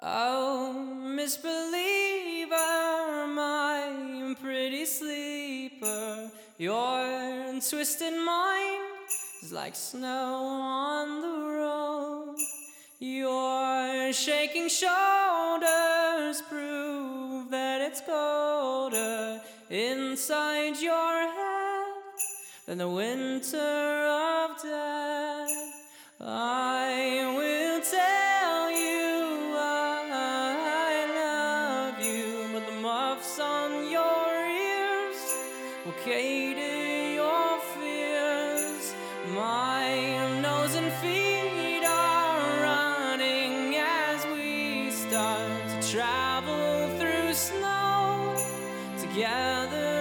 Oh, misbeliever, my pretty sleeper, your twisted mind is like snow on the road. Your shaking shoulders prove that it's colder inside your head than the winter of death. I will tell you I love you, but the muffs on your ears will cater your fears. My nose and feet are running as we start to travel through snow together.